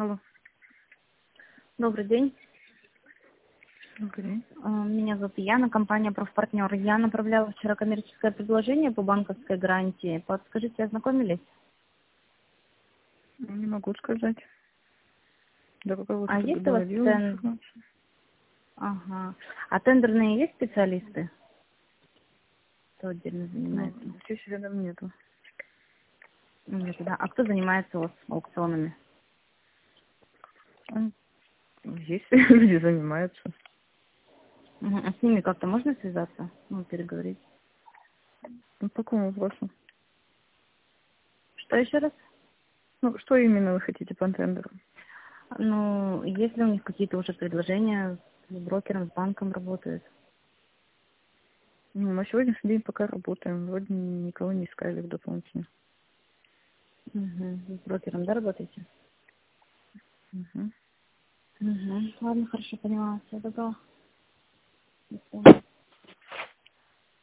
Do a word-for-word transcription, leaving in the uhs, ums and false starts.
Алло, Добрый день. добрый день. А, Меня зовут Яна, компания «Профпартнер». Я направляла вчера коммерческое предложение по банковской гарантии. Подскажите, ознакомились? Ну, Не могу сказать. До какого-то А чтобы есть у вас доводила тен... информацию. Ага. А тендерные есть специалисты? Кто отдельно Ну, занимается? здесь рядом нету. Нет, да. А кто занимается у вас аукционами? М, Есть люди занимаются. Мгм. А с ними как-то можно связаться? Ну, переговорить. Ну, по какому вопросу? Что еще раз? Ну, что именно вы хотите по тендеру? Ну, есть ли у них какие-то уже предложения с брокером, с банком работают? Ну, на сегодняшний день пока работаем. Вроде никого не искали в дополнительно. Угу. С брокером, да, работаете? Мгм. Угу. Ладно, хорошо, поняла. Все, добро. До свидания.